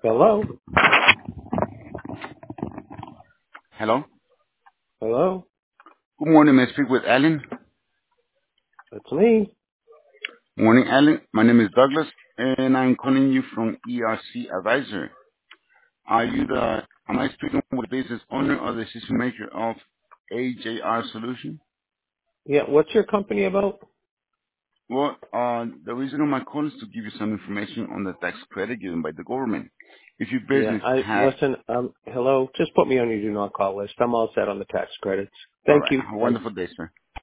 Hello? Hello. Hello? Good morning. May I speak with Alan? That's me. Morning, Alan. My name is Douglas, and I'm calling you from ERC Advisor. Am I speaking with the business owner or the decision maker of AJR Solution? Yeah, what's your company about? Well, the reason of my call is to give you some information on the tax credit given by the government. If your Yeah, business has, listen, hello? Just put me on your do not call list. I'm all set on the tax credits. all Thank right, you. have a Bye. wonderful day, sir.